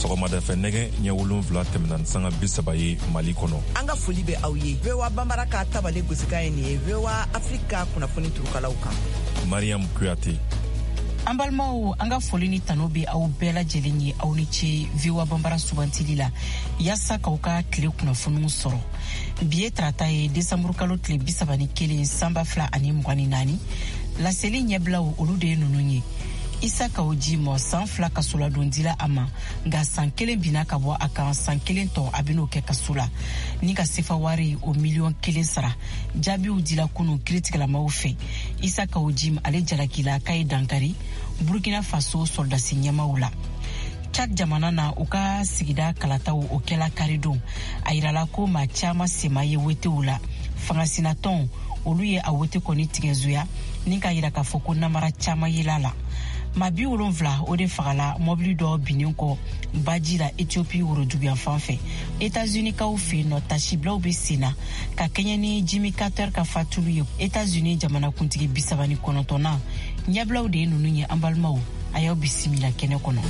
sɔgɔmada fɛ nɛgɛ ɲɛ 7 tɛmɛna sanga 30 ye Mali kɔnɔ. An ka foli bɛ aw ye. VOA Bambara ka tabale gosika ye nin ye VOA Afrika kunnafoni turukalaw kan. Mariam Kuyate. An balimaw, an ka foli ni tano bɛ aw bɛɛ lajɛlen ye aw ni ce VOA Bambara sugantili la yaasa k'aw ka tile kunnafoniw sɔrɔ. Bi ye tarata ye Desanburu kalo tile 31 sanba 2024 laseli ɲɛbilaw olu de ye ninnu ye. Isa Kaoji mo san 2 kasola don dila a ma nka san 1 bina ka bɔ a kan san 1 tɔ a ben'o kɛ kaso la ni ka sefa wari o miliyɔn 1 sara jaabiw dila kunu kiritigɛlamaw fɛ. Isa Kaoji ale jalakila k'a ye dankari Burkina Faso soldasi ɲɛmaw la. Chad jamana na u ka sigida kalataw o kɛla karidon a yirala ko maa caman sema ye wetew la. Fangasinatɔn olu ye a wete kɔni tigɛzoya ni ka yira k'a fɔ ko namara caman yela la. Ma bi 7 o de fagala mobili dɔ binin kɔ baji la Ethiopie woroduguyan fan fɛ. États-Unis kaw fɛ nɔ tasiblaw bɛ senna ka kɛɲɛ ni Jimmy Carter ka fatulu ye. États-Unis jamana kuntigi 39 ɲɛbilaw de ye ninnu ye an balimaw a y'aw bisimila kɛnɛ kɔnɔ.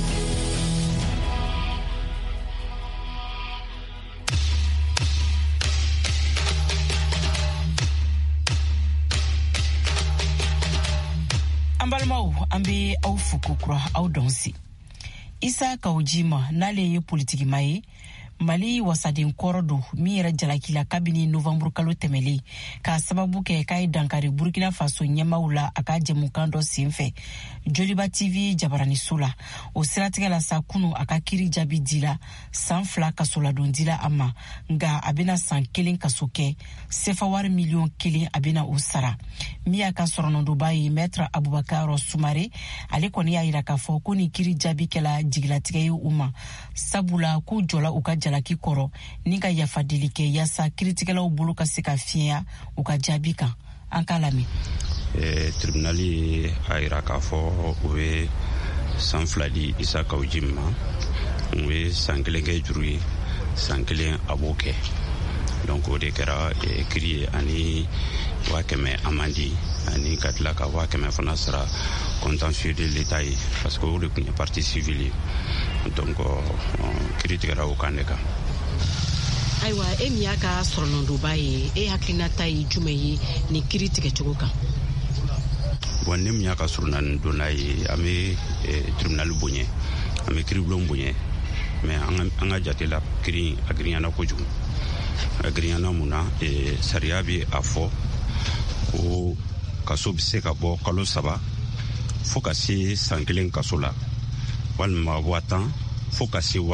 An be aw fo kokura aw dɔnsi. Isa Kaoji ma n'ale ye politikima ye Mali wasaden kɔrɔ don min yɛrɛ jalakila kabini novembre kalo tɛmɛlen k'a sababu kɛ k'a ye dankari Burkina Faso ɲɛmaw la a ka jɛmukan dɔ senfɛ Joliba TV jabaraniso la. O siratigɛ la sa kunu a ka kiri jaabi dila san 2 kasoladon dila a ma nka a bena san 1 kaso kɛ sefa wari miliyɔn 1 a bena o sara. Min y'a ka sɔrɔnɔdoba ye Maître Abubakar Sumare ale kɔni y'a yira k'a fɔ ko ni kiri jaabi kɛla jigilatigɛ ye u ma sabula k'u jɔla u ka jalaki kɔrɔ ni ka yafa deli kɛ yaasa kiritigɛlaw bolo ka se ka fiɲɛya u ka jaabi kan. An k'a lamɛn. Tribunali a yira k'a fɔ u bɛ san 2 di Isa Kaoji ma u ye san 1 kɛ juru ye san 1 a b'o kɛ donc o de kɛra kiri ye ani 100 amandi ani ka tila ka 100 fana sara contentieux de l'État ye parce que o de tun ye partie civile ye donc kiri tigɛra o kan de kan. Ayiwa e min y'a ka sɔrɔnɔdoba ye e hakilinata ye jumɛn ye ni kiri tigɛcogo kan? Bon ne min y'a ka sɔrɔnɔdona ye an bɛ tribunal boɲɛ an bɛ kiribulon boɲɛ mais an ka jate la kiri a girinyana kojugu. A girinyana mun na sariya bɛ a fɔ ko kaso bɛ se ka bɔ kalo 3 fo ka se san 1 kaso la walima 10 fo ka se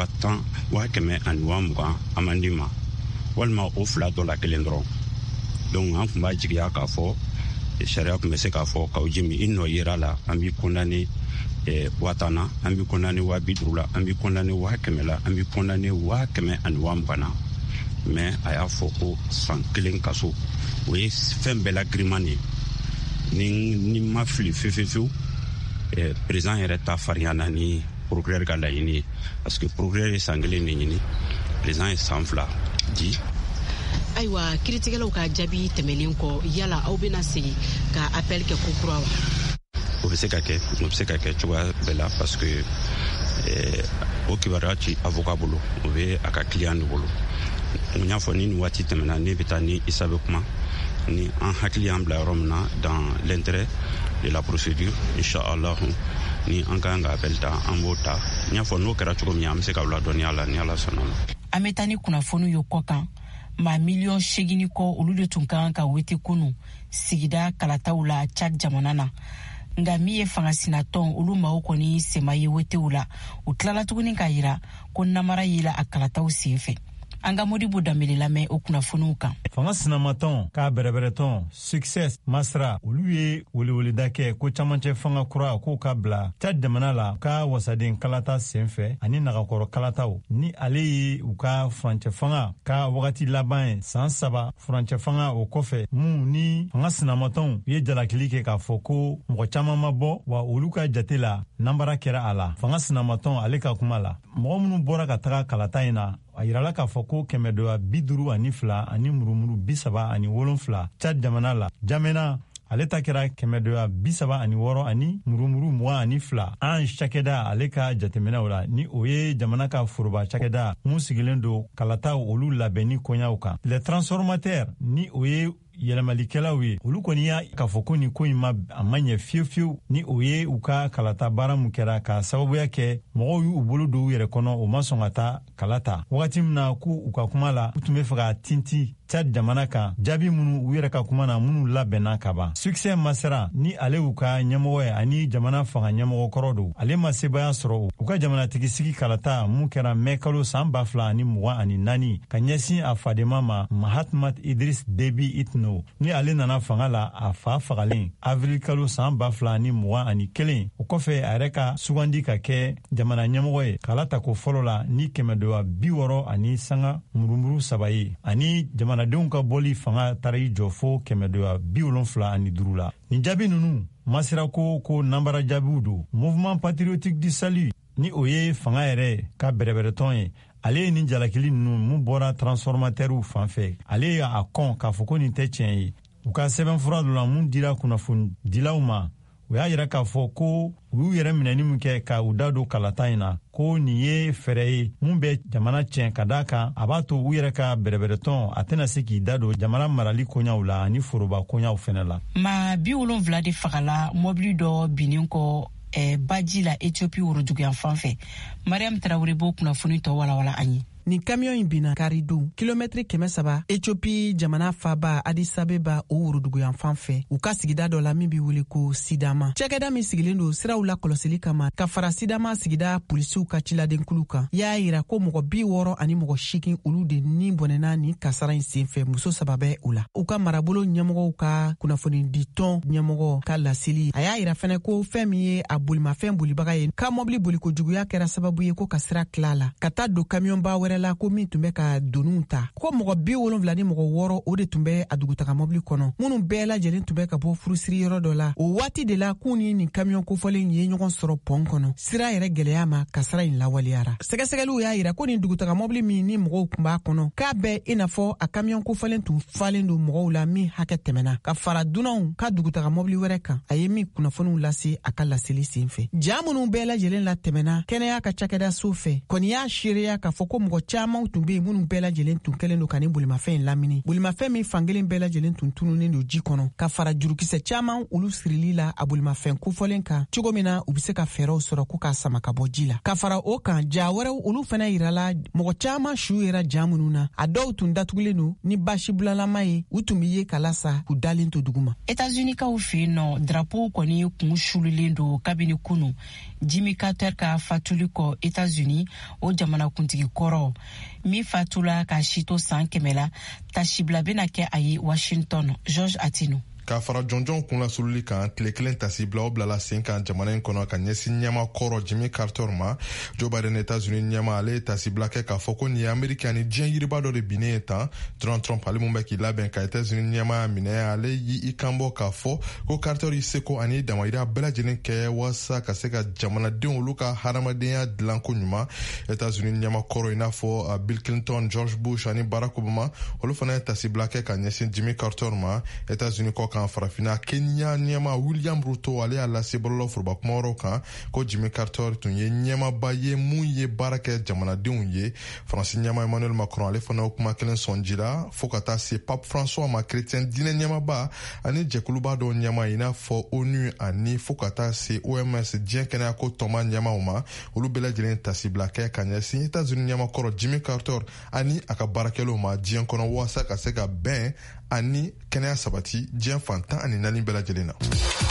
120 amandi ma walima o 2 dɔ la 1 dɔrɔn. Donc an tun b'a jigiya k'a fɔ sariya tun bɛ se k'a fɔ Kaoji min i nɔ yera la an b'i condamné 10 na an b'i condamné 50 la an b'i condamné 100 la an b'i condamné 120 mais a y'a fɔ ko san 1 kaso o ye fɛn bɛɛ la giriman de ni ma fili fewu président yɛrɛ ta farinyana ni procureur ka laɲini ye parce que procureur ye san 1 de ɲini président ye san 2 di. Ayiwa kiritigɛlaw ka jaabi tɛmɛlen kɔ yala aw bena segin ka appel kɛ ko kura wa? O bɛ se ka kɛ cogoya bɛɛ la parce que o kibaruya ci avocat bolo o bɛ a ka client de bolo. N y'a fɔ ni nin waati tɛmɛna ne bɛ taa ni Isa bɛ kuma ni an hakili y'an bila yɔrɔ min na dans l'intérêt de la procédure inchallah ni an kan ka appel ta an b'o ta. N y'a fɔ n'o kɛra cogo min an bɛ se ka ladɔnniya la ni Ala sɔnna ma. An bɛ taa ni kunnafoni ye kɔ kan maa miliyɔn 8 kɔ olu de tun kan ka wete kunu sigida kalataw la Chad jamana na nka min ye fangasinatɔn olu maaw kɔni sema ye wetew la u tilala tuguni k'a yira ko namara yela a kalataw senfɛ. An ka Modibo Dambele lamɛn o kunnafoniw kan. Fanga sinamatɔn k'a bɛrɛbɛrɛtɔn Success Masra olu ye weleweleda kɛ ko camancɛ fanga kura k'o ka bila Chad jamana la ka wasaden kalata senfɛ ani nagakɔrɔ kalataw ni ale ye u ka furancɛ fanga ka wagati laban ye san 3 furancɛ fanga o kɔfɛ mun ni fanga sinamatɔnw ye jalakili kɛ k'a fɔ ko mɔgɔ caman ma bɔ wa olu ka jate la nambara kɛra a la. Fanga sinamatɔn ale ka kuma la mɔgɔ minnu bɔra ka taga kalata in na a yirala k'a fɔ ko 152 ani murumuru 37 Chad jamana la Jamena ale ta kɛra 236 ani murumuru 22 an cakɛda ale ka jateminɛw la ni o ye jamana ka foroba cakɛda mun sigilen do kalata olu labɛnni koɲaw kan. Les transformateurs ni o ye yɛlɛmalikɛlaw ye olu kɔni y'a k'a fɔ ko nin ko in a ma ɲɛ fiyewu ni o ye u ka kalata baara mun kɛra ka sababuya kɛ mɔgɔw y'u bolo don u yɛrɛ kɔnɔ o ma sɔn ka taa kala ta wagati min na ko u ka kuma la u tun bɛ fɛ ka tinti Tchad jamana kan jaabi minnu u yɛrɛ ka kuma na minnu labɛnna ka ban. Succès Masra ni ale y'u ka ɲɛmɔgɔ ye ani jamana fanga ɲɛmɔgɔ kɔrɔ don ale ma sebaya sɔrɔ u ka jamanatigi sigi kalata mun kɛra mɛ kalo san 2024 ka ɲɛsin a fadema ma Mahatma Idris Déby Itno ni ale nana fanga la a fa fagalen avril kalo san 2021 o kɔfɛ a yɛrɛ ka sugandi ka kɛ jamana ɲɛmɔgɔ ye kalata ko fɔlɔ la ni 260 ani sanga murumuru 3 ye ani jamanadenw ka bɔli fanga taara i jɔ fo 275 la. Nin jaabi nunu masira ko nambara jaabiw do. Mouvement patriotique du salut ni o ye fanga yɛrɛ ka bɛrɛbɛrɛtɔn ye ale ye nin jalakili nunu mun bɔra transformatɛrw fanfɛ ale y'a kɔn k'a fɔ ko nin tɛ tiɲɛ ye u ka sɛbɛnfura dɔ la mun dira kunnafoni dilaw ma u y'a yɛrɛ k'a fɔ ko u y'u yɛrɛ minɛni min kɛ ka u da don kalata in na ko nin ye fɛɛrɛ ye mun bɛ jamana tiɲɛ ka daa kan a b'a to u yɛrɛ ka bɛrɛbɛrɛtɔn a tɛna se k'i da don jamana marali koɲaw la ani foroba koɲaw fɛnɛ la. Ma 70 de fagala mobili dɔ binnen kɔ baji la Ethiopie woroduguyan fanfɛ. Mariam Traoré b'o kunnafoni tɔ walawala an ye. Ni kamiyon in bina Karidou, kilomètre 300 Ethiopie jamana faba Addis Abeba o woroduguyan fanfɛ u ka sigida dɔ la min bi wele ko Sidama. Cɛkɛda min sigilen do siraw la kɔlɔsili kama ka fara Sidama sigida polisiw ka ciladenkulu kan y'a yira ko mɔgɔ 60 ani mɔgɔ 8 olu de ni bɔnɛna ni kasara in senfɛ muso 3 bɛ u la. U ka marabolo ɲɛmɔgɔw ka kunnafoni di tɔn ɲɛmɔgɔ ka laseli a y'a yira fɛnɛ ko fɛn min ye a bolimafɛn bolibaga ye ka mɔbili boliko juguya kɛra sababu ye ko ka sira tila la ka taa don kamiyon ba wɛrɛ la ko min tun bɛ ka doniw ta ko mɔgɔ 70 ni mɔgɔ 6 o de tun bɛ a dugutaga mɔbili kɔnɔ minnu bɛɛ lajɛlen tun bɛ ka bɔ furusiri yɔrɔ dɔ la o waati de la k'u ni nin kamiyon kofɔlen ye ɲɔgɔn sɔrɔ pɔn kɔnɔ sira yɛrɛ gwɛlɛya ma ka sira in lawaleyara sɛgɛsɛgɛliw y'a yira ko nin dugutaga mɔbili min ni mɔgɔw tun b'a kɔnɔ k'a bɛɛ i n'a fɔ a kamiyon kofɔlen tun falen don mɔgɔw la min hakɛ tɛmɛna ka fara dunanw ka dugutaga mɔbili wɛrɛ kan a ye min kunnafoniw lase a ka laseli senfɛ ja minnu bɛɛ lajɛlen la tɛmɛna kɛnɛya ka cakɛda so fɛ kɔni y'a seereya k'a fɔ ko mɔgɔ caman tun bɛ yen minnu bɛɛ lajɛlen tun kɛlen don ka nin bolimafɛn in lamini bolimafɛn min fankelen bɛɛ lajɛlen tun tununnen don ji kɔnɔ ka fara jurukisɛ caman olu sirili la a bolimafɛn kofɔlen kan cogo min na u bɛ se ka fɛɛrɛw sɔrɔ ko k'a sama ka bɔ ji la ka fara o kan ja wɛrɛw olu fana yirala mɔgɔ caman su yera ja minnu na a dɔw tun datugulen don ni basi bulalama ye u tun bɛ ye kala sa k'u dalen to duguma. États-Unis kaw fɛ yen nɔ drapeau kɔni kun sulilen don kabini kunu Jimmy Carter ka fatuli kɔ États-Unis o jamanakuntigi kɔrɔ min fatula ka sito san 100 la tasibila bena kɛ a ye Washington. George Atino K'a fara jɔnjɔn kun lasululi kan tile kelen tasibila o bilala sen kan jamana in kɔnɔ ka ɲɛsin ɲɛma kɔrɔ Jimmy Carter ma Joe Biden États-Unis ɲɛma ale ye tasibila kɛ k'a fɔ ko nin ye Amerika ni diɲɛ yiriba dɔ de binnen ye tan Donald Trump ale mun bɛ k'i labɛn ka États-Unis ɲɛma minɛ ale y'i kanbɔ k'a fɔ ko Carter y'i seko ani damayira bɛɛ lajɛlen kɛ walasa ka se ka jamanadenw olu ka hadamadenya dilan ko ɲuman États-Unis ɲɛma kɔrɔ i n'a fɔ Bill Clinton, George Bush ani Barack Obama olu fana ye tasibila kɛ ka ɲɛsin Jimmy Carter ma États-Unis kɔ kan farafina Kenya ɲɛma William Ruto ale y'a lase bɔlɔlɔ foroba kuma wɛrɛw kan ko Jimmy Carter tun ye ɲɛmaba ye mun ye baara kɛ jamanadenw ye Faransi ɲɛma Emmanuel Macron ale fana o kuma kelen sɔnji la fo ka taa se Pape François ma chrétien diinɛ ɲɛmaba ani jɛkuluba dɔw ɲɛma i n'a fɔ ONU ani fo ka taa se OMS diɲɛ kɛnɛyako tɔnba ɲɛmaw ma olu bɛɛ lajɛlen tasibila kɛ ka ɲɛsin États-Unis ɲɛma kɔrɔ Jimmy Carter ani a ka baarakɛlaw ma diɲɛ kɔnɔ walasa ka se ka bɛn ani kɛnɛya sabati diɲɛ fantan ani naani bɛɛ lajɛlen na.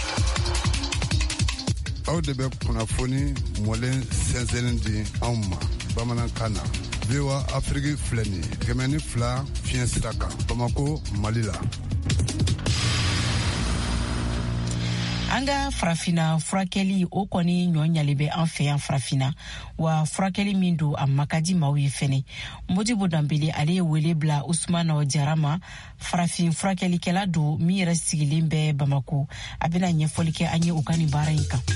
Aw de bɛ kunnafoni mɔlen sɛnsɛnnin di anw ma bamanankan na VOA Afrique filɛ nin ye 102 fiɲɛ sira kan Bamako Mali la. An ka farafina furakɛli o kɔni ɲɔ ɲali bɛ an fɛ yan farafina wa furakɛli min don a makadi maaw ye fɛnɛ Modibo Dambele ale ye wele bila Usmana Jara ma farafin furakɛlikɛla don min yɛrɛ sigilen bɛ Bamako a bɛna ɲɛfɔli kɛ an ye u ka nin baara in kan.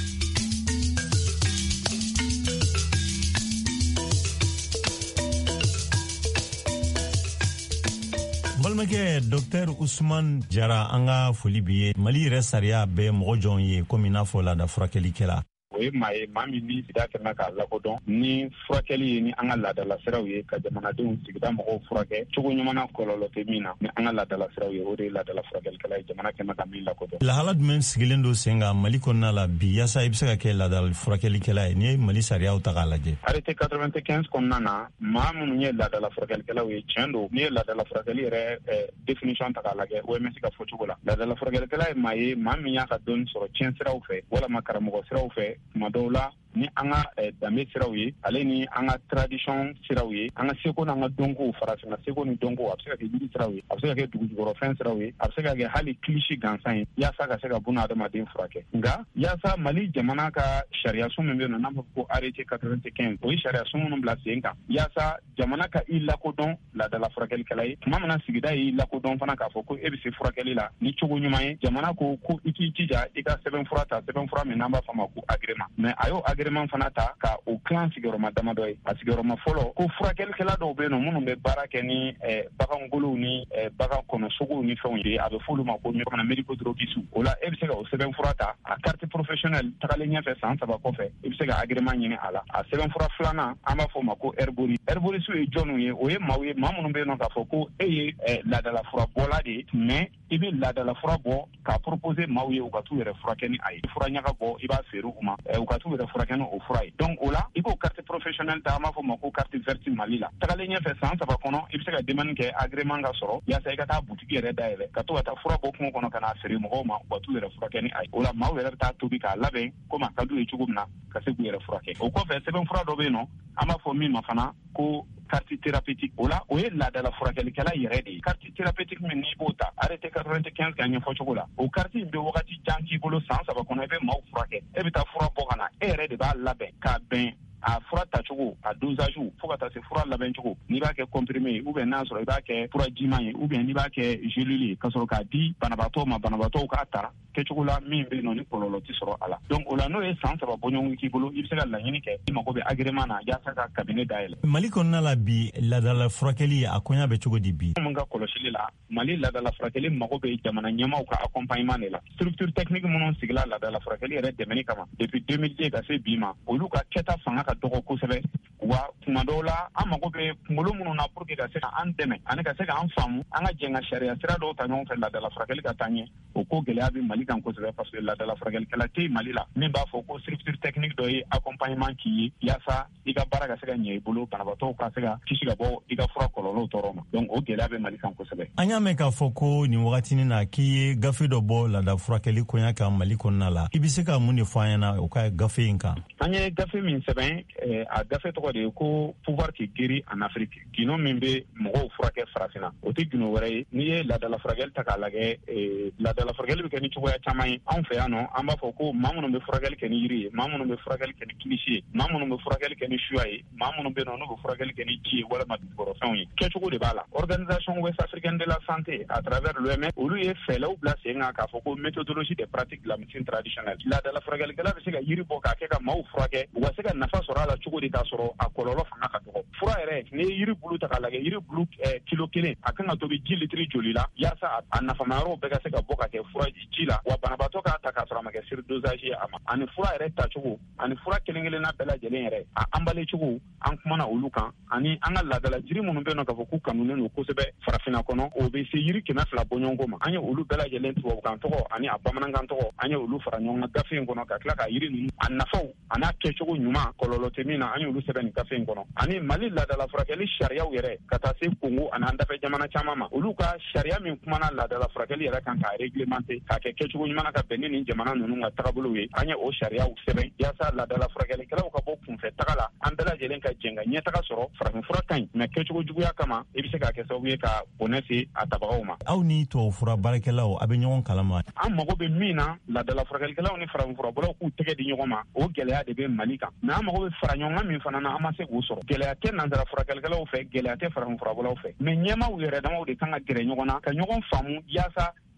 balimakɛ Dr Ousmane Jara an ka foli bi ye. Mali yɛrɛ sariya bɛ mɔgɔ jɔn ye komi n'a fɔ laada furakɛlikɛla. O ye maa ye maa min ni sida kɛmɛ k'a lakodɔn ni furakɛli ye ni an ka laadala siraw ye ka jamanadenw sigida mɔgɔw furakɛ cogo ɲuman na kɔlɔlɔ tɛ min na ni an ka laadala siraw ye o de ye laadala furakɛlikɛla ye jamana kɛmɛ ka min lakodɔn. Lahala jumɛn sigilen don sen kan Mali kɔnɔna la bi yaasa i bɛ se ka kɛ laadala furakɛlikɛla ye n'i ye Mali sariyaw ta k'a lajɛ. Arrêté 95 kɔnɔna na maa minnu ye laadala furakɛlikɛlaw ye tiɲɛ don n'i ye laadala furakɛli yɛrɛ définition ta k'a lajɛ OMS ka fɔcogo la laadala furakɛlikɛla ye maa ye maa min y'a ka dɔnni sɔrɔ tiɲɛ siraw fɛ walama karamɔgɔ siraw fɛ tuma dɔw la ni an ka danbe siraw ye ale ni an ka tradition siraw ye an ka seko n'an ka dɔnkow farafinna seko ni dɔnko a bɛ se ka kɛ yiri siraw ye a bɛ se ka kɛ dugujukɔrɔfɛn siraw ye a bɛ se ka kɛ hali kilisi gansan ye yaasa ka se ka buna adamaden furakɛ nka yaasa Mali jamana ka sariyasun min bɛ yen nɔ n'an b'a fɔ ko arrêté 95 o ye sariyasun minnu bila sen kan yaasa jamana ka i lakodɔn laadala furakɛlikɛla ye tuma min na sigida y'i lakodɔn fana k'a fɔ ko e bɛ se furakɛli la ni cogo ɲuman ye jamana ko i k'i jija i ka sɛbɛnfura ta sɛbɛnfura min n'an b'a fɔ a ma ko agrément mais a y'o agrément fana ta ka o kilan sigiyɔrɔma damadɔ ye a sigiyɔrɔma fɔlɔ ko furakɛlikɛla dɔw bɛ yen nɔ minnu bɛ baara kɛ ni bagangolow ni bagan kɔnɔsogow ni fɛnw ye a bɛ fɔ olu ma ko médico-droguistes o la e bɛ se ka o sɛbɛnfura ta a carte professionnelle tagalen ɲɛfɛ san 3 kɔfɛ i bɛ se ka agrément ɲini a la a sɛbɛnfura filanan an b'a fɔ o ma ko herboriste ye jɔnw ye o ye maaw ye maa minnu bɛ yen nɔ k'a fɔ ko e ye laadala fura bɔla de ye mais i bɛ laadala fura bɔ k'a proposer maaw ye u ka t'u yɛrɛ furakɛ ni a ye fura ɲaga bɔ i b'a feere u ma u ka t'u yɛrɛ furakɛ ni o fura ye donc o la i b'o carte professionnelle ta an b'a fɔ o ma ko carte verte Mali la tagalen ɲɛfɛ san 3 kɔnɔ i bɛ se ka demande kɛ agrément ka sɔrɔ yaasa i ka taa boutique yɛrɛ dayɛlɛ ka to ka taa fura bɔ kungo kɔnɔ ka n'a feere mɔgɔw ma u ka t'u yɛrɛ furakɛ ni a ye o la maaw yɛrɛ bɛ taa tobi k'a labɛn komi a ka d'u ye cogo min na ka se k'u yɛrɛ furakɛ o kɔfɛ sɛbɛnfura dɔ bɛ yen nɔ an b'a fɔ min ma fana ko carte thérapeutique o la o ye laadala furakɛlikɛla yɛrɛ de ye carte thérapeutique min n'i b'o ta arrêté 95 ka ɲɛfɔ cogo la o carte in bɛ wagati jan k'i bolo san 3 kɔnɔ i bɛ maaw furakɛ e bɛ taa fura bɔ ka na e yɛrɛ de b'a labɛn k'a bɛn a fura tacogo a dosage fo ka taa se fura labɛn cogo n'i b'a kɛ comprimé ye ou bien n'a sɔrɔ i b'a kɛ fura jiman ye ou bien n'i b'a kɛ gélule ye ka sɔrɔ k'a di banabaatɔw ma banabaatɔw k'a ta kɛcogo la min bɛ yen nɔ ni kɔlɔlɔ tɛ sɔrɔ a la donc o la n'o ye san 3 bɔɲɔgɔn k'i bolo i bɛ se ka laɲini kɛ i mago bɛ agrément na yaasa ka cabinet dayɛlɛ. Mali kɔnɔna la bi laadala furakɛli a koɲa bɛ cogo di bi. Mun ka kɔlɔsili la Mali laadala furakɛli mago bɛ jamana ɲɛmaaw ka accompagnement de la structure technique minnu sigila laadala furakɛli yɛrɛ dɛmɛni kama depuis 2010 ka se bi ma olu ka kɛta fanga ka dɔgɔ kosɛbɛ wa tuma dɔw la an mago bɛ kunkolo minnu na pour que ka se ka an dɛmɛ ani ka se ka an faamu an ka jɛn ka sariya sira dɔw ta ɲɔgɔn fɛ laadala furakɛli ka taa ɲɛ o ko gɛlɛya bɛ Mali kan kosɛbɛ parce que laadala furakɛlikɛla tɛ Mali la min b'a fɔ ko structure technique dɔ ye accompagnement k'i ye yaasa i ka baara ka se ka ɲɛ i bolo banabaatɔw ka se ka kisi ka bɔ i ka fura kɔlɔlɔw tɔɔrɔ ma donc o gɛlɛya bɛ Mali kan kosɛbɛ. An y'a mɛn k'a fɔ ko nin wagatinin na k'i ye gafe dɔ bɔ laada furakɛli koɲa kan Mali kɔnɔna la i bɛ se ka mun de fɔ an ɲɛna o ka gafe in kan. An ye gafe min sɛbɛn a gafe tɔgɔ de ye ko pouvoir qui guérit en Afrique gindo min bɛ mɔgɔw furakɛ farafinna o tɛ gindo wɛrɛ ye n'i ye laadala furakɛli ta k'a lajɛ laadala furakɛli bɛ kɛ ni cogoya caman ye anw fɛ yan nɔ an b'a fɔ ko maa minnu bɛ furakɛli kɛ ni yiri ye maa minnu bɛ furakɛli kɛ ni kilisi ye maa minnu bɛ furakɛli kɛ ni suya ye maa minnu bɛ yen nɔ n'u bɛ furakɛli kɛ ni ji ye walima dugukɔrɔfɛnw ye kɛcogo de b'a la organisation ouest africaine de la santé à travers l'OMS olu ye fɛɛrɛw bila sen kan k'a fɔ ko méthodologie des pratiques de la médecine traditionnelle laadala furakɛlikɛla bɛ se ka yiri bɔ k'a kɛ ka maaw furakɛ u ka se ka nafa sɔrɔ a la cogo di k'a sɔrɔ a kɔlɔlɔ fanga ka dɔgɔ fura yɛrɛ n'i ye yiri bulu ta k'a lajɛ yiri bulu kilo 1 a kan ka tobi ji litiri joli la yaasa a nafamayɔrɔw bɛɛ ka se ka bɔ ka kɛ fura ji la wa banabaatɔ k'a ta k'a sɔrɔ a ma kɛ surdosage ye a ma ani fura yɛrɛ tacogo ani fura kelen kelenna bɛɛ lajɛlen yɛrɛ a emballé cogo an kumana olu kan ani an ka laadala jiri minnu bɛ yen nɔ k'a fɔ k'u kanunen don kosɛbɛ farafinna kɔnɔ o bɛ se yiri 200 bɔɲɔgɔnko ma an ye olu bɛɛ lajɛlen tubabukan tɔgɔ ani a bamanankan tɔgɔ an ye olu fara ɲɔgɔn kan gafe in kɔnɔ ka tila ka yiri ninnu a nafaw a n'a kɛcogo ɲuman kɔlɔlɔ tɛ min na an ye olu sɛbɛn nin gafe in kɔnɔ ani Mali laadala furakɛli sariyaw yɛrɛ ka taa se Congo ani an dafɛ jamana caman ma olu ka sariya min kumana laadala furakɛli yɛrɛ kan k'a réglementer k'a kɛ kɛcogo ɲuman na ka bɛn ni nin jamana ninnu ka tagabolow ye an ye o sariyaw sɛbɛn yaasa laadala furakɛlikɛlaw ka bɔ kunfɛ taga la an bɛɛ lajɛlen ka jɛn ka ɲɛtaga sɔrɔ farafinfura ka ɲi mais kɛcogo juguya kama i bɛ se k'a kɛ sababu ye ka bɔnɛ se a tabagaw ma. Aw ni tubabufura baarakɛlaw a bɛ ɲɔgɔn kalama. An mago bɛ min na laadala furakɛlikɛlaw ni farafinfurabɔlaw k'u tɛgɛ di ɲɔgɔn ma o gɛlɛya de bɛ Mali kan mais an mago bɛ fara ɲɔgɔn kan min fana na an ma se k'o sɔrɔ gɛlɛya tɛ nanzara furakɛlikɛlaw fɛ gɛlɛya tɛ farafinfurabɔlaw fɛ mais ɲɛmaaw yɛrɛ damaw de kan ka gɛrɛ ɲɔgɔn na ka ɲɔgɔn faamu yaasa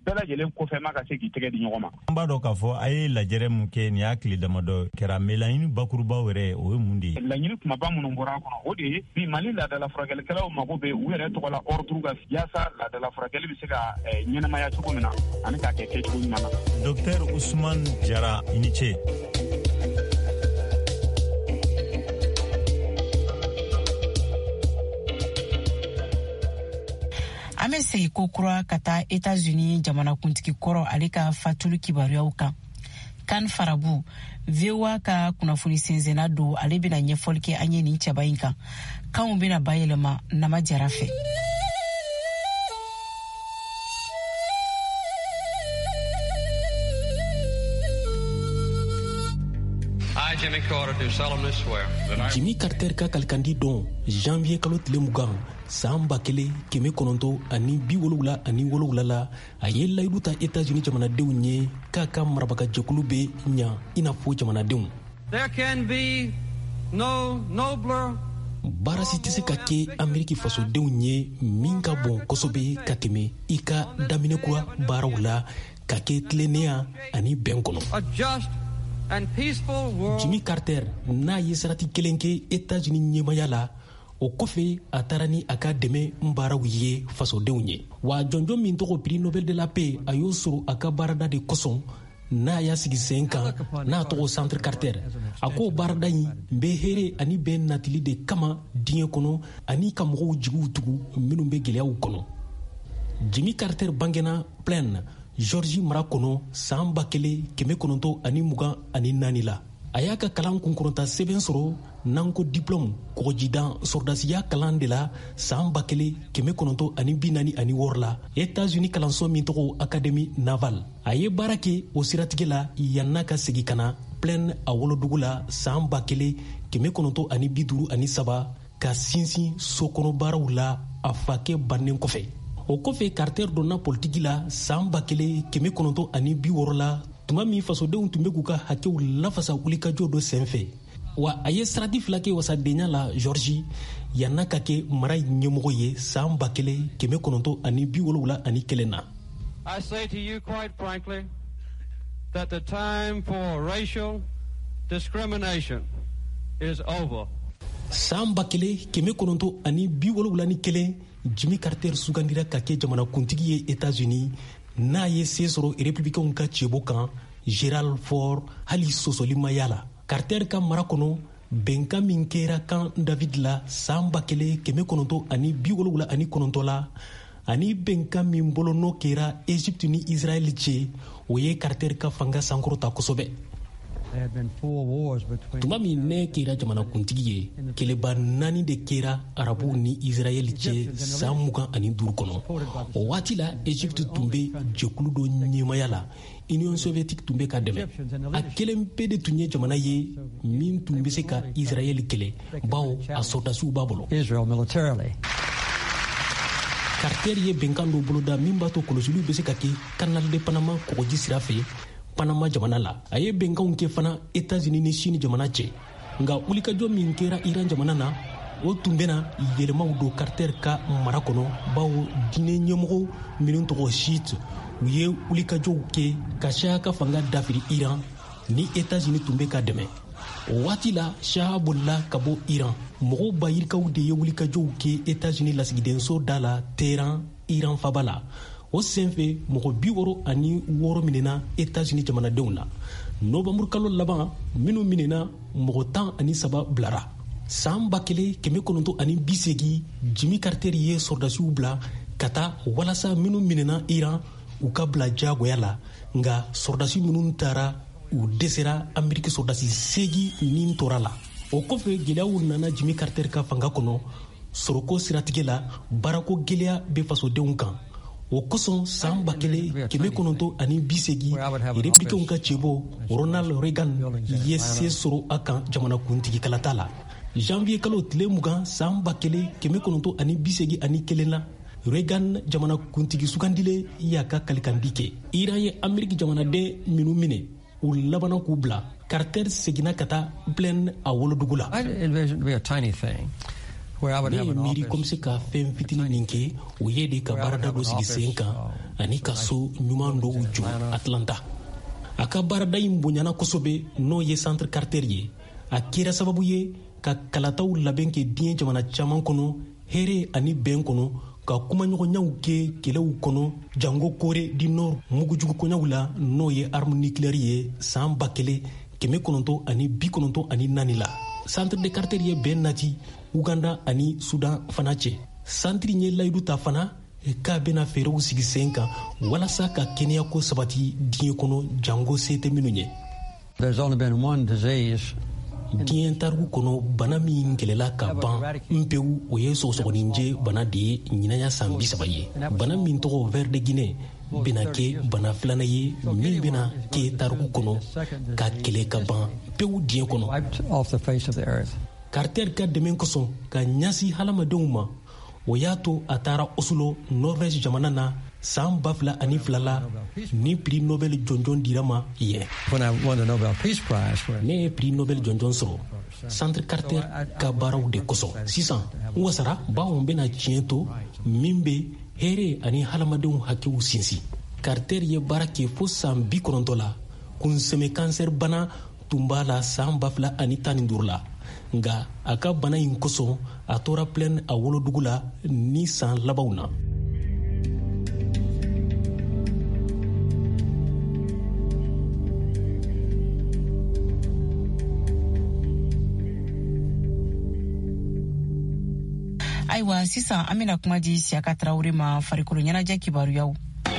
bɛɛ lajɛlen kɔfɛ ma ka se k'i tɛgɛ di ɲɔgɔn ma. An b'a dɔn k'a fɔ a ye lajɛrɛ mun kɛ nin y'a tile damadɔ kɛra mais laɲini bakurubaw yɛrɛ o ye mun de ye? Laɲini kumaba minnu bɔra a kɔnɔ o de ye bi Mali laadala furakɛlikɛlaw mago bɛ u yɛrɛ tɔgɔ la ordre ka yaasa laadala furakɛli bɛ se ka ɲɛnamaya cogo min na ani k'a kɛ kɛcogo ɲuman na. Docteur Ousmane Jara, i ni ce. An bɛ segi ko kura ka taa États-Unis jamanakuntigi kɔrɔ ale ka fatulu kibaruyaw kan. Kan Farabu, VOA ka kunnafoni sinzena don ale bɛna ɲɛfɔli kɛ an ye nin cɛba in kan. Kanw bɛna bayɛlɛma Nama Jara fɛ. Jimmy Carter ka kalikandi don janvier kalo tile 20 san 1977 la a ye layidu ta États-Unis jamanadenw ye k'a ka marabaga jɛkulu bɛ ɲa i n'a fɔ jamanadenw. There can be no nobler baarasi tɛ se ka kɛ Ameriki fasodenw ye min ka bon kosɛbɛ ka tɛmɛ i ka daminɛ kura baaraw la ka kɛ tilennenya ani bɛn kɔnɔ. Jimmy Carter n'a ye sarati kelen kɛ États-Unis ɲɛmaya la o kɔfɛ a taara ni a ka dɛmɛ baaraw ye fasodenw ye wa jɔnjɔn min tɔgɔ prix Nobel de la paix a y'o sɔrɔ a ka baarada de kosɔn n'a y'a sigi sen kan n'a tɔgɔ Centre Carter a ko baarada in bɛ hɛrɛ ani bɛn natili de kama diɲɛ kɔnɔ ani ka mɔgɔw jigiw tugu minnu bɛ gɛlɛyaw kɔnɔ. Jimmy Carter bangena Plaine Georgie mara kɔnɔ san 1924 la a y'a ka kalan kunkurunta sɛbɛn sɔrɔ n'an ko diplôme kɔgɔjidan sɔrdasiya kalan de la san 1946 la États-Unis kalanso min tɔgɔ Académie Navale a ye baara kɛ o siratigɛ la yan'a ka segi ka na Plaine a wolodugu la san 1953 ka sinsin sokɔnɔ baaraw la a fakɛ bannen kɔfɛ. O kɔfɛ Carter donna politiki la san 1960 la tuma min fasodenw tun bɛ k'u ka hakɛw lafasa wulikajɔ dɔ senfɛ wa a ye sirati fila kɛ wasadenya la Georgie yan'a ka kɛ mara ɲɛmɔgɔ ye san 1971 na. I say to you quite frankly that the time for racial discrimination is over. San 1971 Jimmy Carter sugandira ka kɛ jamanakuntigi ye États-Unis n'a ye se sɔrɔ républicains ka cɛbo kan Gerald Ford hali sɔsɔli ma y'a la. Carter ka mara kɔnɔ bɛnkan min kɛra kan David la san 1979 la ani bɛnkan min bolo n'o kɛra Égypte ni Israël cɛ o ye Carter ka fanga sankɔrɔta kosɛbɛ. Tuma min ne kɛra jamanakuntigi ye kɛlɛba 4 de kɛra arabu ni Israël cɛ san 25 kɔnɔ. O waati la Égypte tun bɛ jɛkulu dɔ ɲɛmaya la Union soviétique tun bɛ ka dɛmɛ. A kelen pe de tun ye jamana ye min tun bɛ se ka Israël kɛlɛ bawo a sɔrdasiw b'a bolo. Carter ye bɛnkan dɔ boloda min b'a to kɔlɔsiliw bɛ se ka kɛ Canal de Panama kɔgɔji sira fɛ Panama jamana la. A ye bɛnkanw kɛ fana États-Unis ni Chine jamana cɛ. Nka wulikajɔ min kɛra Iran jamana na o tun bɛna yɛlɛmaw don Carter ka mara kɔnɔ bawo diinɛ ɲɛmɔgɔw minnu tɔgɔ chiite u ye wulikajɔw kɛ ka Shah ka fanga dafiri Iran ni États-Unis tun bɛ ka dɛmɛ. O waati la Shah bolila ka bɔ Iran. Mɔgɔw bayirikaw de ye wulikajɔw kɛ États-Unis lasigidenso da la Téhéran Iran faba la. O senfɛ mɔgɔ 66 minɛna États-Unis jamanadenw la. Nɔvɛmburu kalo laban minnu minɛna mɔgɔ 13 bilara. San 1980 Jimmy Carter ye sɔrdasiw bila ka taa walasa minnu minɛna Iran u ka bila jagoya la. Nka sɔrdasi minnu taara u dɛsɛra Ameriki sɔrdasi 8 nin tora la. O kɔfɛ gɛlɛyaw nana Jimmy Carter ka fanga kɔnɔ. Sɔrɔko siratigɛ la baarako gɛlɛya bɛ fasodenw kan. O kosɔn san 1980 républicains ka cɛbɔ Ronald Reagan ye se sɔrɔ a kan jamanakuntigi kalata la. Janvier kalo tile 20 san 1981 la Reagan jamanakuntigi sugandile y'a ka kalikandi kɛ. Iran ye Ameriki jamanaden minnu minɛ u labana k'u bila. Carter seginna ka taa Plaine a wolodugu la. It would be a tiny thing. ne ye miiri comme se ka fɛn fitini nin kɛ o ye de ka baarada dɔ sigi sen kan ani ka so ɲuman dɔw jɔ Atlanta. A ka baarada in bonyana kosɛbɛ n'o ye Centre Carter ye. A kɛra sababu ye ka kalataw labɛn kɛ diɲɛ jamana caman kɔnɔ hɛrɛ ani bɛn kɔnɔ, ka kumaɲɔgɔnyaw kɛ kɛlɛw kɔnɔ, jango Kore du Nord mugujugukɔnyaw la n'o ye arme nucléaire ye san 1994 la. Centre de Carter ye bɛn nati Uganda ani Sudan fana cɛ. Centre ye layidu ta fana k'a bɛna fɛɛrɛw sigi sen kan walasa ka kɛnɛya ko sabati diɲɛ kɔnɔ jango se tɛ minnu ye. diɲɛ tariku kɔnɔ bana min kɛlɛla ka ban npewu o ye sɔgɔsɔgɔninjɛ bana de ye ɲinaya san 30 ye. Bana min tɔgɔ ver de Guinée bena kɛ bana filanan ye min bena kɛ tariku kɔnɔ ka kɛlɛ ka ban pewu diɲɛ kɔnɔ. Carter ka dɛmɛ kosɔn ka ɲasi halamadenw ma o y'a to a taara Oslo, Norvège jamana na san 2002 la ni prix Nobel jɔnjɔn dira ma yen. Ne ye prix Nobel jɔnjɔn sɔrɔ Centre Carter ka baaraw de kosɔn. Sisan n wasara bawo n bena tiɲɛ to min be hɛrɛ ani halamadenw hakiw sinsin. Carter ye baara kɛ fo san 90 la kunsɛmɛ cancer bana tun b'a la san 2015 la. Nga a ka bana in kosɔn a tora plaine a wolodugu la ni san labanw na. Ayiwa sisan an bɛna kuma di Siyaka Tarawele ma farikolo ɲɛnajɛ kibaruyaw.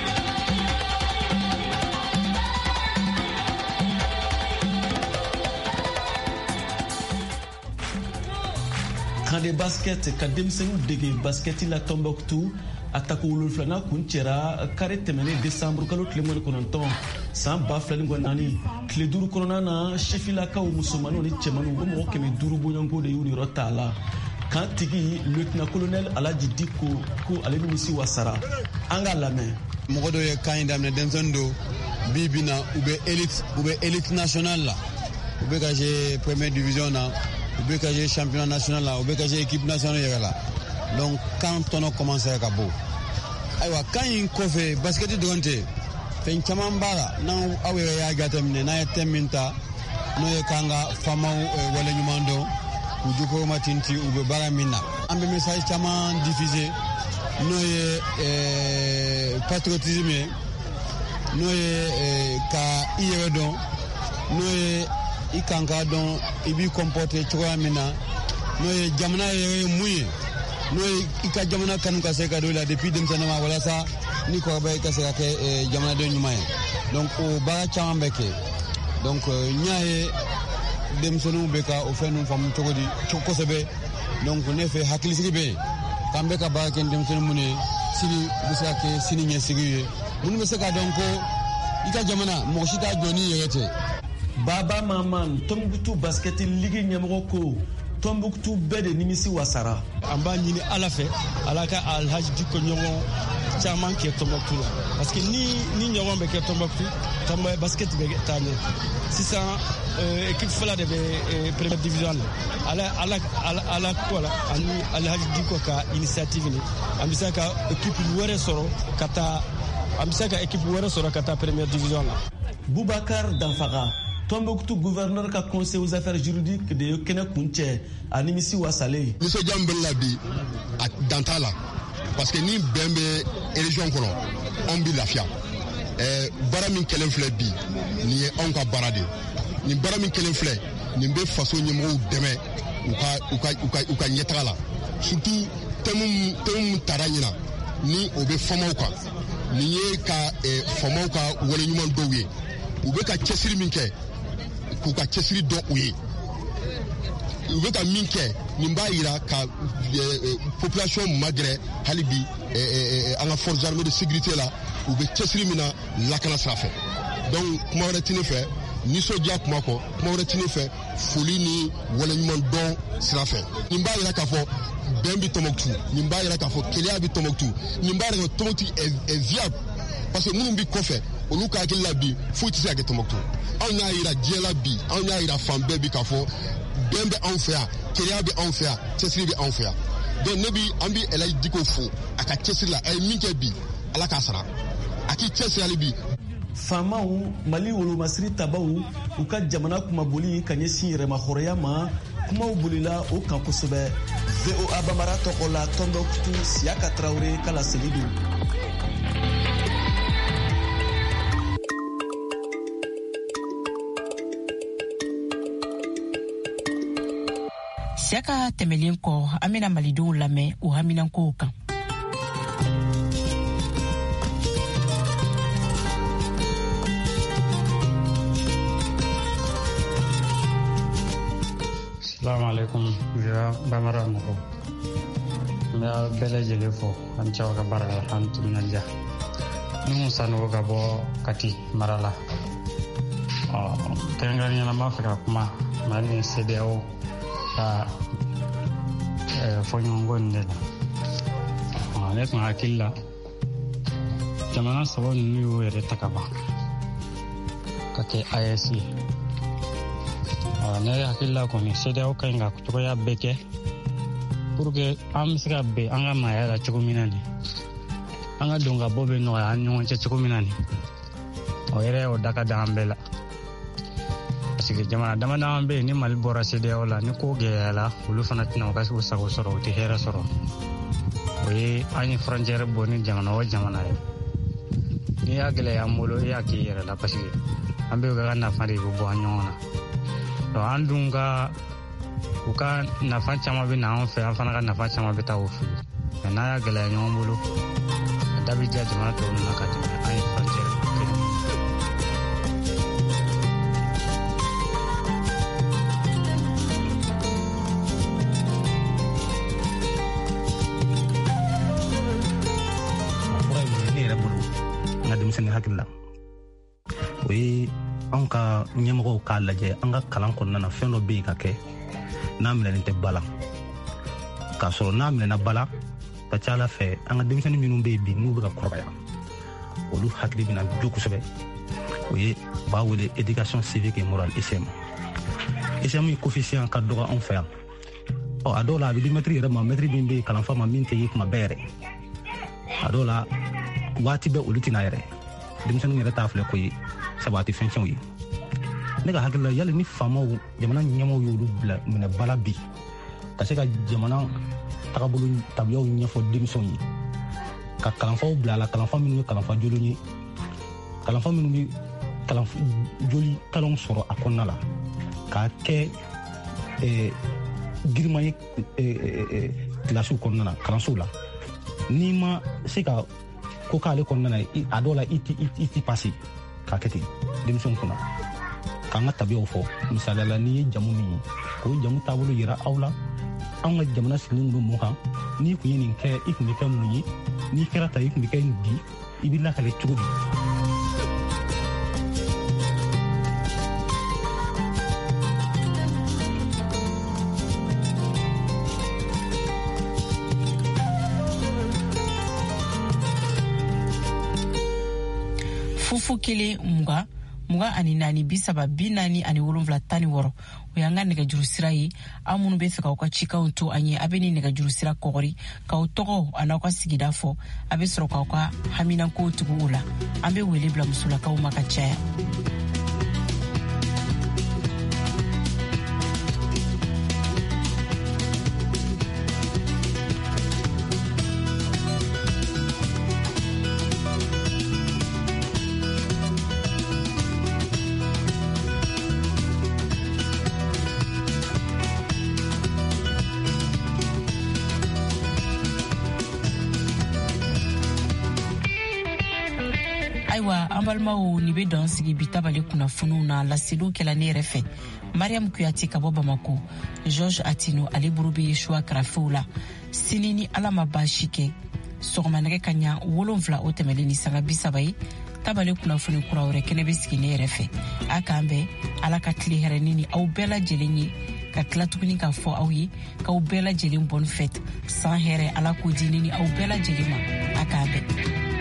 Kan de basket ka denmisɛnninw dege basketi la Tombouctou a tako 7 kun cɛra kare tɛmɛnen décembre kalo tile 19 san 2024 tile 5 kɔnɔna na sifilakaw musomanw ni cɛmanw o mɔgɔ 500 bɔɲɔgɔnko de y'u yɔrɔ ta la. Kan tigi lieutenant colonel Alaji Diko ko ale nimisi wasara an ka lamɛn. Mɔgɔ dɔ ye kan in daminɛ denmisɛnnin do bi bi na u bɛ élite nationale la u bɛ ka jouer première division na u bɛ ka jouer championnat national la u bɛ ka jouer équipe nationale yɛrɛ la donc kan tɔnɔ commencer ka bɔ. Ayiwa kan in kɔfɛ basket dɔrɔn tɛ fɛn caman b'a la n'aw yɛrɛ y'a jateminɛ n'a ye thème min ta n'o ye k'an ka faamaw waleɲuman dɔn u jukɔrɔ ma tinti u bɛ baara min na. An bɛ message caman diffuser n'o ye patriotisme ye n'o ye ka i yɛrɛ dɔn n'o ye i kan ka dɔn i b'i comporter cogoya min na n'o ye jamana yɛrɛ ye mun ye n'o ye i ka jamana kanu ka se ka don i la depuis denmisɛnnin ma walasa ni kɔrɔbaya i ka se ka kɛ jamanaden ɲuman ye. Donc o baara caman bɛ kɛ donc n y'a ye denmisɛnninw bɛ ka o fɛn ninnu faamu cogo di kosɛbɛ donc ne fɛ hakilisigi bɛ yen k'an bɛ ka baara kɛ ni denmisɛnnin minnu ye sini bɛ se ka kɛ sini ɲɛsigi ye minnu bɛ se k'a dɔn ko i ka jamana mɔgɔ si t'a jɔ n'i yɛrɛ tɛ. Baba Maman Tombouctou basket ligue ɲɛmɔgɔ ko Tombouctou bɛɛ de nimisi wasara. An b'a ɲini Ala fɛ Ala ka Alhaji Diko ɲɔgɔn caman kɛ Tombouctou la parce que ni ɲɔgɔn bɛ kɛ Tombouctou basket bɛ taa ɲɛ. Sisan équipe fila de bɛ première division la ala ko la ani Alhaji Diko ka initiative ni an bɛ se ka équipe wɛrɛ sɔrɔ ka taa première division la. Boubacar Danfaga Tombouctou gouverneur ka conseil aux affaires juridiques de kɛnɛ kuncɛ a nimisi wasale. Nisɔndiya min bɛ la bi a dan t'a la parce que ni bɛn bɛ région kɔnɔ anw bɛ lafiya. Baara min kɛlen filɛ bi nin ye anw ka baara de ye. Nin baara min kɛlen filɛ nin bɛ faso ɲɛmɔgɔw dɛmɛ u ka ɲɛtaga la surtout thème mun tara ɲina ni o bɛ famaw kan nin ye ka famaw ka waleɲuman dɔw ye u bɛ ka cɛsiri min kɛ k'u ka cɛsiri dɔn u ye u bɛ ka min kɛ nin b'a jira ka population magɛrɛ hali bi an ka forces armées de sécurité la u bɛ cɛsiri min na lakana sira fɛ donc kuma wɛrɛ tɛ ne fɛ nisɔndiya kuma kɔ kuma wɛrɛ tɛ ne fɛ foli ni waleɲuman dɔn sira fɛ nin b'a jira k'a fɔ bɛn bɛ Tombouctou nin b'a jira k'a fɔ keleya bɛ Tombouctou nin b'a jira Tombouctou est viable parce que minnu bɛ kɔfɛ olu ka hakili la bi foyi tɛ se ka kɛ Tombouctou anw y'a jira diɲɛ la bi anw y'a jira fan bɛɛ bi k'a fɔ bɛn bɛ anw fɛ yan keleya bɛ anw fɛ yan cɛsiri bɛ anw fɛ yan donc ne bi an bi Elhaji Dicko fo a ka cɛsiri la a ye min kɛ bi ala k'a sara a k'i cɛsiri hali bi. faamaw Mali wolomasiri tabaw u ka jamana kumaboli ka ɲɛsin yɛrɛma hɔrɔnya ma kumaw bolila o kan kosɛbɛ. VOA Bambara tɔgɔ la Tombouctou Siaka Traoré kala seli don. Siaka tɛmɛlen kɔ an bɛna malidenw lamɛn o haminankow kan. Assalamu alaikum VOA Bambara mɔgɔw. N bɛ aw bɛɛ lajɛlen fɔ an cɛw ka baara la an timinadiya. Ni mun sanogo ka bɔ Kati mara la. Kɛrɛnkɛrɛnnenya la n b'a fɛ ka kuma Mali ni CEDEAO ka fɔɲɔgɔnko nin de la. Ne tun hakili la jamana saba ninnu y'u yɛrɛ ta ka ban ka kɛ AES ye. Ne hakili la kɔni CEDEAO ka ɲi ka cogoya bɛɛ kɛ pour que an bɛ se ka bɛn an ka maaya la cogo min na nin, an ka don ka bɔ bɛ nɔgɔya an ɲɔgɔn cɛ cogo min na nin. O yɛrɛ o da ka da an bɛɛ la. Parce que jamana dama dama bɛ yen ni Mali bɔra CEDEAO la ni ko gɛlɛyala olu fana tɛna u ka sago sɔrɔ u tɛ hɛrɛ sɔrɔ. O ye an ye frontière bɔ ni jamana o jamana ye. N'i y'a gɛlɛya an bolo i y'a k'i yɛrɛ la parce que an bɛɛ ka nafa de bɛ bɔ an ɲɔgɔn na. Donc an dun u ka nafa caman bɛ na an fɛ an fana ka nafa caman bɛ taa o fɛ. Mais n'a y'a gɛlɛya ɲɔgɔn bolo a da bɛ diya jamana tɔw na ka tɛmɛ an ye frontière kelen. Denmisɛnnin hakili la o ye an ka ɲɛmɔgɔw k'a lajɛ an ka kalan kɔnɔna na fɛn dɔ bɛ yen ka kɛ n'a minɛnen tɛ bala k'a sɔrɔ n'a minɛna bala ka ca ala fɛ an ka denmisɛnnin minnu bɛ yen bi n'u bɛ ka kɔrɔbaya olu hakili bɛna jo kosɛbɛ. O ye b'a wele éducation civique et morale ICM. ICM ye coefficient ka dɔgɔ anw fɛ yan. A dɔw la a bɛ di mɛtiri yɛrɛ ma mɛtiri min bɛ kalanfa ma min tɛ ye kuma bɛɛ yɛrɛ. A dɔw la waati bɛɛ olu tɛna yɛrɛ denmisɛnninw yɛrɛ t'a filɛ ko ye sabu a tɛ fɛn tiɲɛw ye. Ne ka hakili la yali ni faamaw jamana ɲɛmɔgɔw y'olu bila minɛ bala bi ka se ka jamana tagabolo tabiyaw ɲɛfɔ denmisɛnw ye ka kalanfaw bila a la kalanfa minnu ye kalanfa jolen ye kalanfa minnu bɛ joli kalanw sɔrɔ a kɔnɔna la k'a kɛ girima ye kilasiw kɔnɔna na kalansow la. N'i ma se ka ko k'ale kɔnɔna na a dɔw la i ti pasi k'a kɛ ten denmisɛnw kunna k'an ka tabiyaw fɔ misaliya la n'i ye jamu min ye k'o jamu taabolo yira aw la. Anw ka jamana sigilen don mun kan n'i kun ye nin kɛ i kun bɛ kɛ mun ye n'i kɛra ta i kun bɛ kɛ nin bi i bɛ lakale cogo di. Fufu kelen muga ani naani bisaba binani ani wolonvila tani wɔrɔ o y'an ka nɛgɛjuru sira ye an minnu bɛ fɛ k'aw ka cikaw to an ye a bɛ ni nɛgɛjuru sira kɔgɔri k'aw tɔgɔ an'aw ka sigida fɔ a bɛ sɔrɔ k'aw ka haminankow tugu o la an bɛ wele bila musolakaw ma ka caya. Ayiwa an balimaw ni bɛ dɔn sigi bi tabale kunnafoniw na laseliw kɛla ne yɛrɛ fɛ Mariam Kuyate ka bɔ Bamako, George Atino ale buru bɛ Yeshua karafew la. Sini ni ala ma baasi kɛ sɔgɔmanɛgɛ ka ɲa 7 o tɛmɛlen ni sanga 30 ye tabale kunnafoni kura wɛrɛ kɛnɛ bɛ sigi ne yɛrɛ fɛ. A k'an bɛn ala ka tile hɛrɛni ni aw bɛɛ lajɛlen ye ka tila tuguni k'a fɔ aw ye k'aw bɛɛ lajɛlen bonne fête san hɛrɛ ala k'o di ni aw bɛɛ lajɛlen ma. A k'an bɛn.